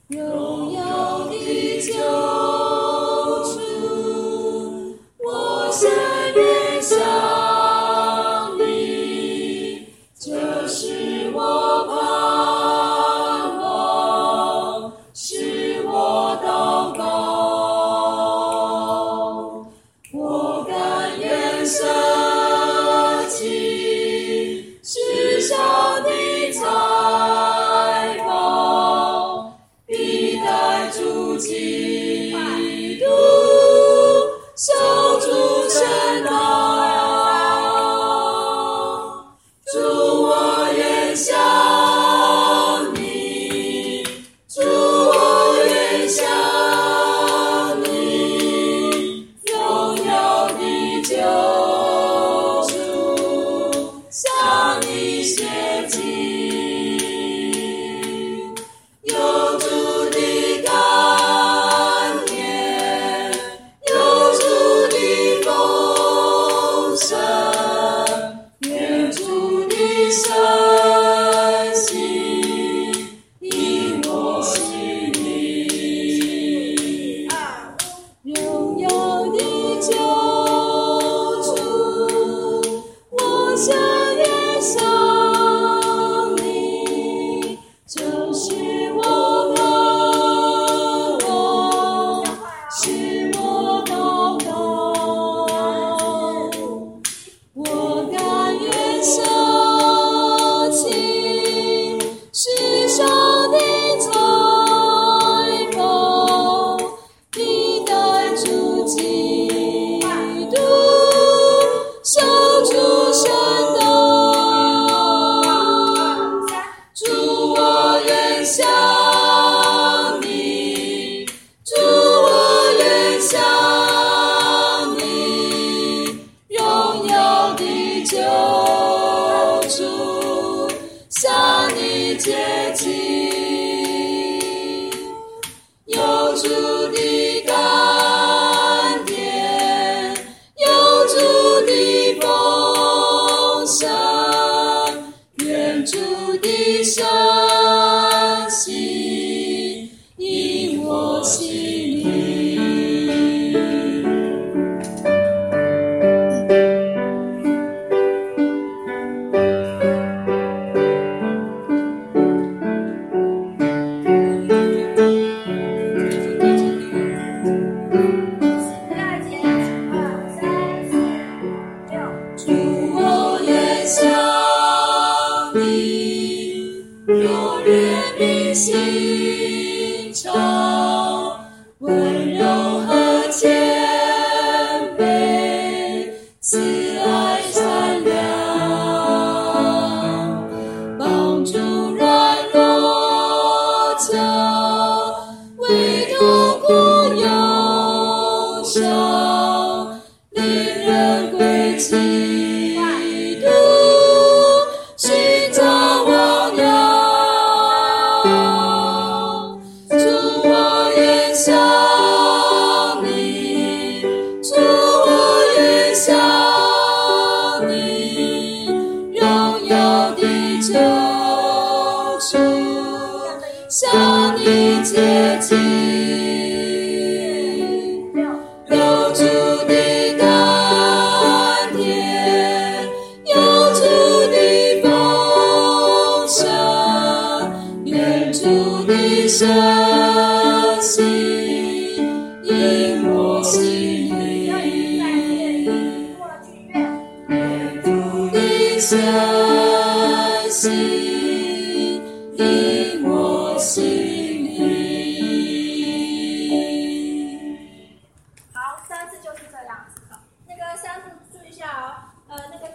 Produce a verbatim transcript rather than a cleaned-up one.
荣耀的救主，我深愿想你，这是我盼望，是我祷告，我甘愿舍弃世上的财宝，必带主基督守住圣道。主，我愿想你，主，我愿想你，荣耀的救主，向你写进有主的甘甜，有主的丰盛，愿主的圣心引我心里。荣耀的救主，我深愿想你，这是我盼望，是我祷告，我甘愿舍弃世上的财宝，必带主基督守住圣道。主，我愿想你，主，我愿想你，荣耀的救主，向你接近，有主的甘甜，有主的丰盛，愿主的圣心引我心里。主，我愿想你，若怜悯心肠，温柔和谦卑，慈爱善良，帮助软弱者，为痛苦忧伤，令人归基督，寻找王样。主，我愿想你，主，我愿想你，荣耀的救主，向你接近，有主的甘甜，有主的丰盛，愿主的圣心引我心里，愿主的圣心